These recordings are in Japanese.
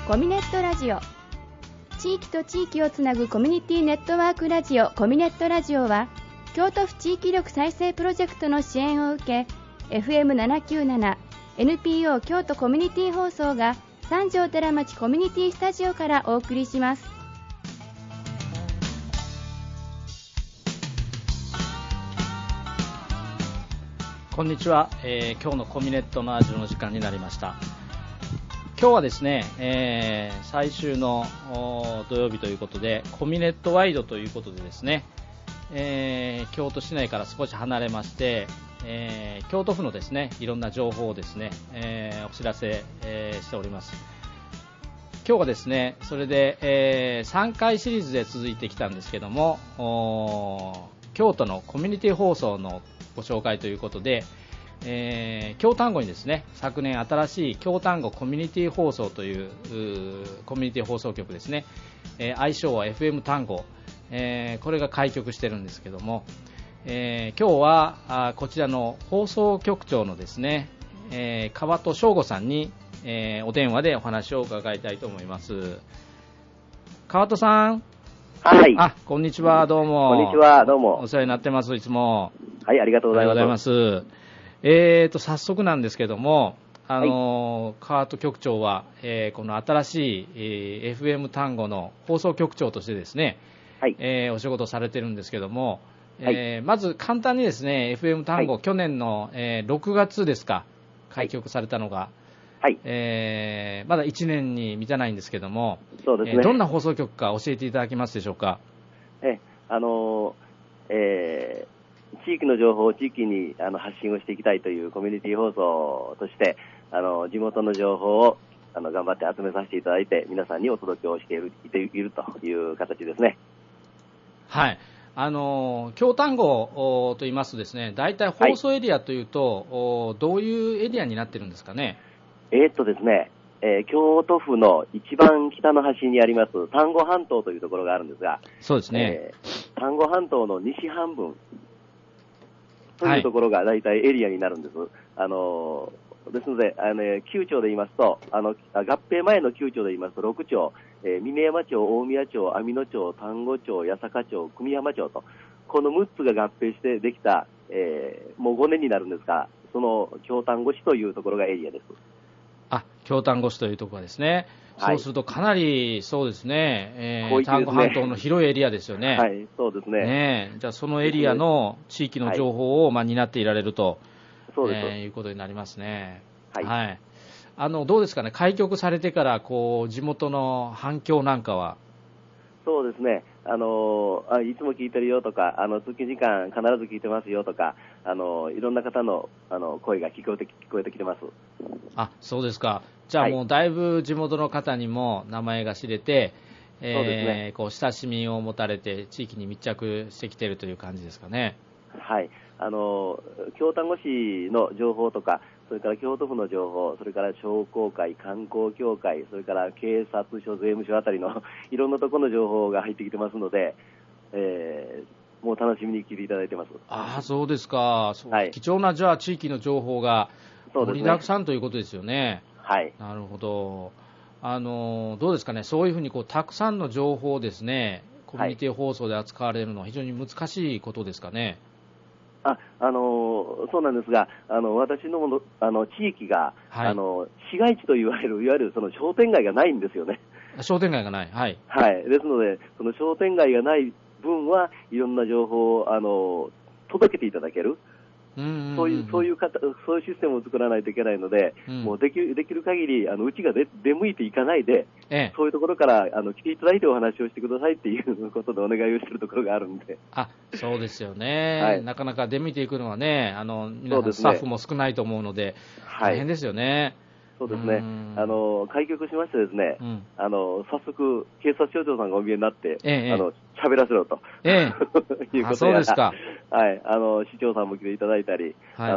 コミネットラジオ、地域と地域をつなぐコミュニティネットワークラジオコミネットラジオは、京都府地域力再生プロジェクトの支援を受け、 FM797 NPO 京都コミュニティ放送が三条寺町コミュニティスタジオからお送りします。 こんにちは、今日のコミネットのラジオの時間になりました。今日はですね、最終の土曜日ということで、コミネットワイドということでですね、京都市内から少し離れまして、京都府のですね、いろんな情報をですね、お知らせ、しております。今日はですね、それで、3回シリーズで続いてきたんですけども、京都のコミュニティ放送のご紹介ということで、京丹後にですね、昨年新しい京丹後コミュニティ放送というコミュニティ放送局ですね、愛称は FM 丹後、これが開局してるんですけども、今日はこちらの放送局長のですね、川戸翔吾さんに、お電話でお話を伺いたいと思います。川戸さん。 はい。 こんにちは、どうも。 こんにちは、どうも。 お世話になってます、いつも。 はい、ありがとうございます。 早速なんですけども、川戸局長は、この新しい、FM 丹後の放送局長としてですね、はい、お仕事されてるんですけども、まず簡単にですね、FM 丹後、去年の、6月ですか、開局されたのが、まだ1年に満たないんですけども、そうですね、どんな放送局か教えていただけますでしょうか。 地域の情報を地域に発信をしていきたいというコミュニティ放送として、地元の情報を頑張って集めさせていただいて、皆さんにお届けをしているという形ですね。 はい。京丹後と言いますとですね、大体放送エリアというと、どういうエリアになってるんですかね。 ですね、京都府の一番北の端にあります丹後半島というところがあるんですが、 そうですね、 丹後半島の西半分というところが大体エリアになるんです。ですので、9町で言いますと、合併前の9町で言いますと6町、峰山町、大宮町、網野町、丹後町、八坂町、久美山町と、この6つが合併してできた、もう5年になるんですが、その京丹後市というところがエリアです。 京丹後市というところですね。そうするとかなり、そうですね、丹後半島の広いエリアですよね。 はい、そうですね。 じゃあそのエリアの地域の情報を担っていられると、いうことになりますね。はい。どうですかね、開局されてから地元の反響なんかは。 そうですね、いつも聞いてるよとか、通勤時間必ず聞いてますよとか、いろんな方の声が聞こえてきてます。 そうですか。じゃあもうだいぶ地元の方にも名前が知れて、そうですね、親しみを持たれて地域に密着してきているという感じですかね。 はい、京丹後市の情報とか、それから京都府の情報、それから商工会、観光協会、それから警察署、税務署あたりのいろんなところの情報が入ってきてますので、もう楽しみに聞いていただいてます。 そうですか。貴重なじゃあ地域の情報が盛りだくさんということですよね。 はい。 なるほど。どうですかね、そういうふうにたくさんの情報をですね、コミュニティ放送で扱われるのは非常に難しいことですかね。 そうなんですが、私の地域が、市街地といわれる、いわゆるその商店街がないんですよね。 商店街がない。はい。 はい。ですので、その商店街がない分はいろんな情報を届けていただける。そういうシステムを作らないといけないので、もうできる限りうちが出向いていかないで、そういうところから来ていただいてお話をしてくださいっていうことでお願いをしているところがあるんで。 そうですよね、なかなか出向いていくのはね、皆さんスタッフも少ないと思うので大変ですよね。 そうですね、開局しましてですね、早速警察署長さんがお見えになって、喋らせろと、いうことで、 そうですか。 はい、市長さんも来ていただいたり、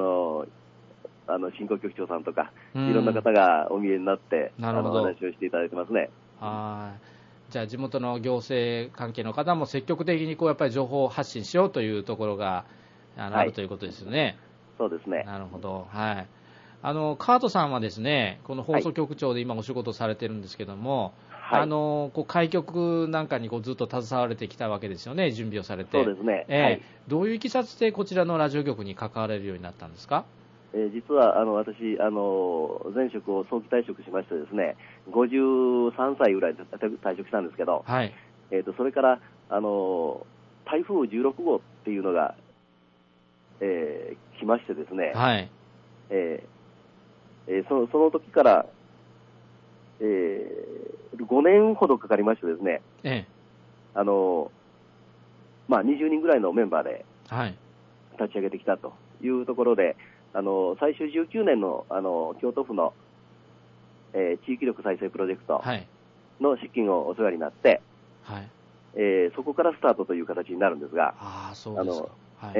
振興局長さんとか、いろんな方がお見えになって、お話をしていただいてますね。 じゃあ地元の行政関係の方も積極的にやっぱり情報発信しようというところがあるということですよね。 そうですね。 なるほど。はい。 カートさんはですね、この放送局長で今お仕事されてるんですけども、はい、こう開局なんかにこうずっと携われてきたわけですよね、準備をされて。 そうですね。はい、 どういういきさつでこちらのラジオ局に関われるようになったんですか？ 実は私、前職を早期退職しましてですね、53歳ぐらいで退職したんですけど、 はい、 それから台風16号っていうのが、来ましてですね、 はい、 その時から、5年ほどかかりましてですね、20人ぐらいのメンバーで立ち上げてきたというところで、最終19年の京都府の、地域力再生プロジェクトの資金をお世話になって、はい、そこからスタートという形になるんですが、 そうですか。はい、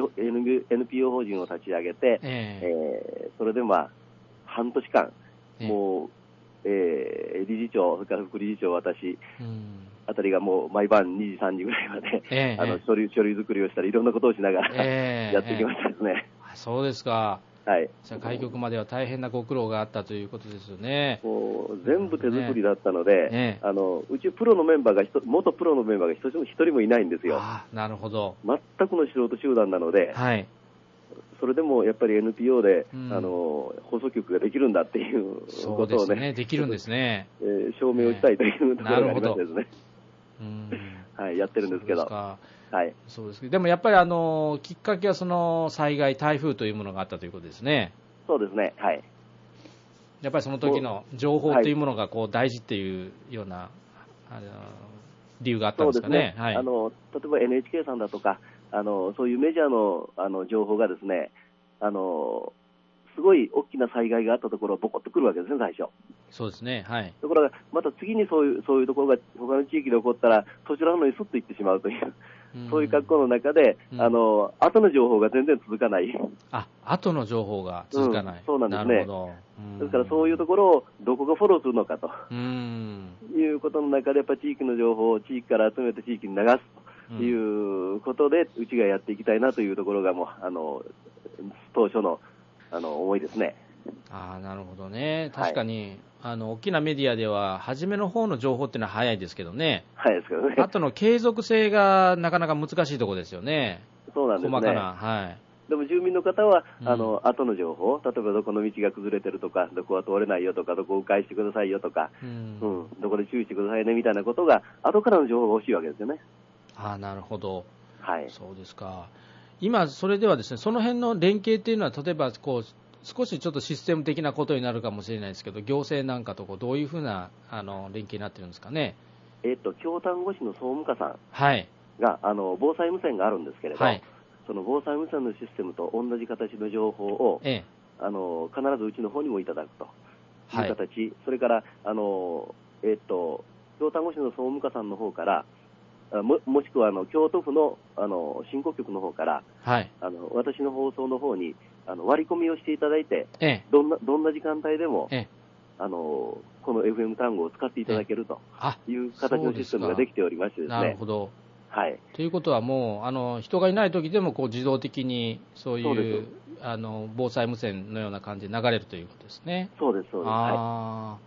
NPO 法人を立ち上げて、それで半年間、もう、理事長、それから副理事長、私あたりがもう毎晩2時、3時ぐらいまで、書類作りをしたり、いろんなことをしながら、やってきましたですね。 そうですか。 はい。 じゃあ開局までは大変なご苦労があったということですよね。 全部手作りだったので、うちプロのメンバーが元プロのメンバーが一人もいないんですよ。 なるほど。 全くの素人集団なので、はい、それでもやっぱり NPO で、放送局ができるんだっていうことをね、 できるんですね。 証明をしたいというところがありましてですね。はい、やってるんですけど。はい、 そうですけど、でもやっぱりきっかけはその災害、台風というものがあったということですね。 そうですね、はい。 やっぱりその時の情報というものがこう大事っていうような、理由があったんですかね。 はい、例えば NHK さんだとか、そういうメジャーの情報がですね、すごい大きな災害があったところ、ボコッとくるわけですね、最初。そうですね、はい。ところが、また次にそういうところが他の地域で起こったら、そちらの方にすっと行ってしまうという、そういう格好の中で、後の情報が全然続かない。 後の情報が続かない。 そうなんですね。なるほど。ですからそういうところをどこがフォローするのかということの中で、やっぱり地域の情報を地域から集めて地域に流すということで、うちがやっていきたいなというところがもう当初の思いですね。 なるほどね。確かに、大きなメディアでは初めの方の情報っていうのは早いですけどね。 早いですけどね。 後の継続性がなかなか難しいところですよね。 そうなんですね。 細かな。はい。 でも住民の方は、後の情報、例えばどこの道が崩れてるとか、どこは通れないよとか、どこを迂回してくださいよとか、どこで注意してくださいねみたいなことが、後からの情報が欲しいわけですよね。 なるほど。 はい。 そうですか。今、それではですね、その辺の連携っていうのは、例えばこう、少しちょっとシステム的なことになるかもしれないですけど、行政なんかとどういうふうな連携になってるんですかね。 京丹後市の総務課さんが、 防災無線があるんですけれど、その防災無線のシステムと同じ形の情報を、必ずうちの方にもいただくという形、それから、京丹後市の総務課さんの方から、もしくは京都府の振興局の方から、私の放送の方に割り込みをしていただいて、どんな時間帯でも、この FM 単語を使っていただけるという形のシステムができておりましてですね。 なるほど。 はい。 ということはもう人がいない時でも自動的にそういう防災無線のような感じで流れるということですね。 そうです、そうです。はい。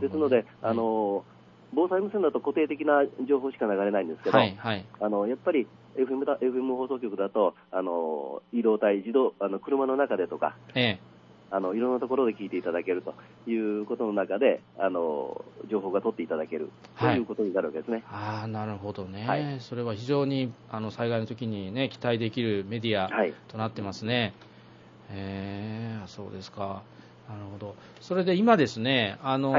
ですので、防災無線だと固定的な情報しか流れないんですけど、やっぱり FM 放送局だと移動体、車の中でとか、いろんなところで聞いていただけるということの中で情報が取っていただけるということになるわけですね。 なるほどね。それは非常に災害の時にね、期待できるメディアとなってますね。そうですか。なるほど。それで今ですね、どん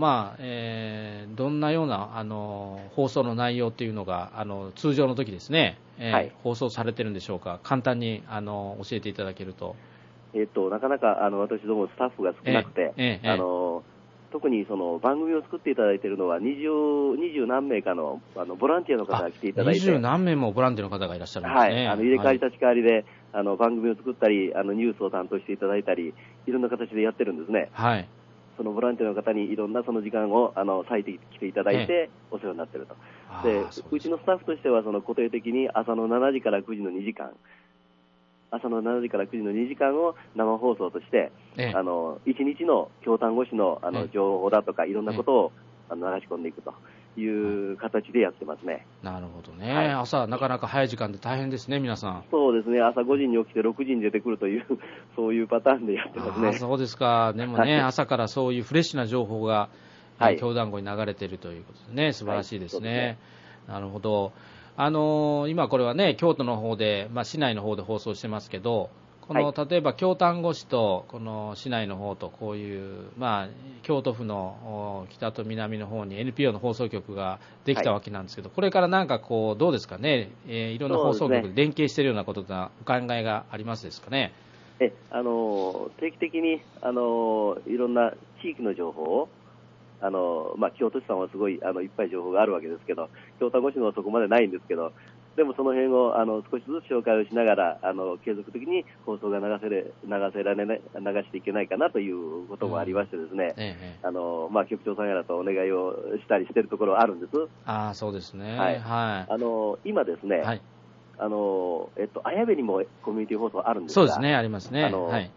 なような放送の内容っていうのが通常の時ですね、放送されてるんでしょうか。簡単に教えていただけると。 なかなか私どもスタッフが少なくて、特にその番組を作っていただいているのは20何名かのボランティアの方が来ていただいて、 20何名もボランティアの方がいらっしゃるんですね。 入れ替わり立ち替わりで番組を作ったりニュースを担当していただいたり、いろんな形でやってるんですね。そのボランティアの方にいろんなその時間を割いてきていただいてお世話になっていると。でうちのスタッフとしてはその固定的に朝の7時から9時の2時間朝の7時から9時の2時間を生放送として、 ええ、 1日の京丹後市の、情報だとか、いろんなことを、流し込んでいくという形でやってますね。 なるほどね、朝、なかなか早い時間で大変ですね、皆さん。 そうですね、朝5時に起きて6時に出てくるという、そういうパターンでやってますね。 そうですか、でもね、朝からそういうフレッシュな情報が、京丹後に流れているということでね、素晴らしいですね。なるほど。今これはね、京都の方で、市内の方で放送してますけど、例えば京丹後市とこの市内の方とこういう、京都府の北と南の方に NPO の放送局ができたわけなんですけど、これからなんかこうどうですかね、いろんな放送局で連携しているようなことがお考えがありますですかね。 定期的にいろんな地域の情報を京都市さんはすごいいっぱい情報があるわけですけど、京丹後市のはそこまでないんですけど、でもその辺を少しずつ紹介をしながら継続的に放送が流していけないかなということもありましてですね、局長さんやらとお願いをしたりしているところはあるんです。 そうですね。 今ですね、綾部にもコミュニティ放送あるんですが、 そうですね、ありますね。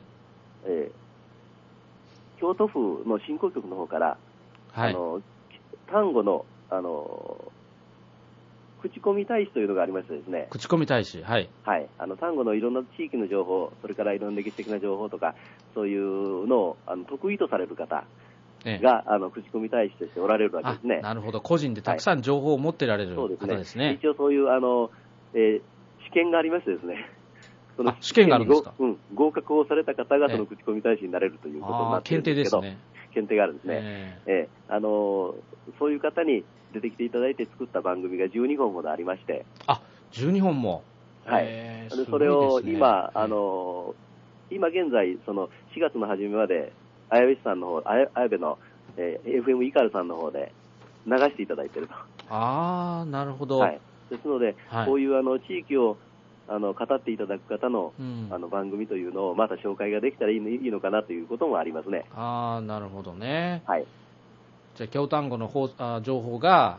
京都府の振興局の方から、丹後の口コミ大使というのがありましてですね。 口コミ大使、 丹後のいろんな地域の情報、それからいろんな歴史的な情報とか、そういうのを得意とされる方が、口コミ大使としておられるわけですね。 なるほど、個人でたくさん情報を持ってられる方ですね。 一応そういう試験がありましてですね。 試験があるんですか。 合格をされた方がその口コミ大使になれるということになっているんですけど、検定があるんですね。そういう方に出てきていただいて作った番組が12本ほどありまして。 12本も。 それを今、今現在、その4月の初めまで、綾部さんの方、綾部の、FM イカルさんの方で流していただいていると。 なるほど。 ですので、こういう地域を語っていただく方の、番組というのをまた紹介ができたらいいのかなということもありますね。 なるほどね。じゃあ京丹後の情報が、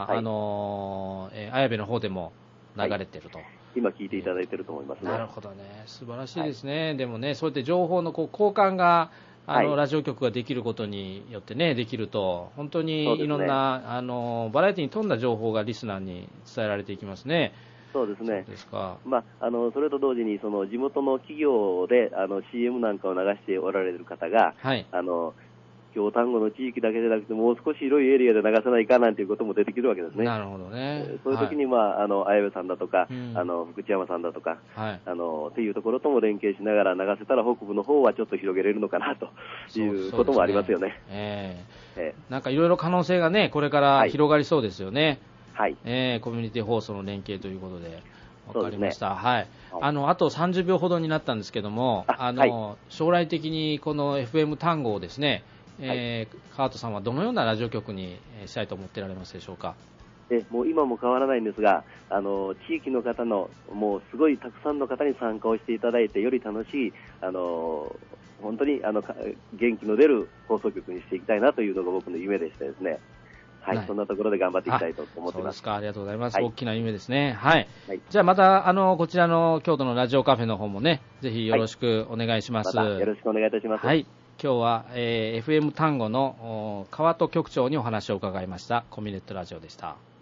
綾部の方でも流れていると、 今聞いていただいていると思いますね。 なるほどね、素晴らしいですね。でもね、そうやって情報の交換がラジオ局ができることによってね、できると本当にいろんな、バラエティに富んだ情報がリスナーに伝えられていきますね。 そうですね。 そうですか。 それと同時にその地元の企業でCM なんかを流しておられる方が、京丹後の地域だけでなくてもう少し広いエリアで流せないかなんていうことも出てくるわけですね。 なるほどね。 そういう時に綾部さんだとか、福知山さんだとか、っていうところとも連携しながら流せたら北部の方はちょっと広げれるのかなということもありますよね。 なんかいろいろ可能性がね、これから広がりそうですよね。コミュニティ放送の連携ということで。わかりました。あと30秒ほどになったんですけども、将来的にこの FM 丹後をですね、川戸さんはどのようなラジオ局にしたいと思っておられますでしょうか。 もう今も変わらないんですが、地域の方のもうすごいたくさんの方に参加をしていただいて、より楽しい本当に元気の出る放送局にしていきたいなというのが僕の夢でしてですね。そんなところで頑張っていきたいと思っています。 そうですか、ありがとうございます。大きな夢ですね。じゃあまたこちらの京都のラジオカフェの方もね、ぜひよろしくお願いします。 よろしくお願いいたします。 今日は、FM 丹後の川戸局長にお話を伺いました。コミネットラジオでした。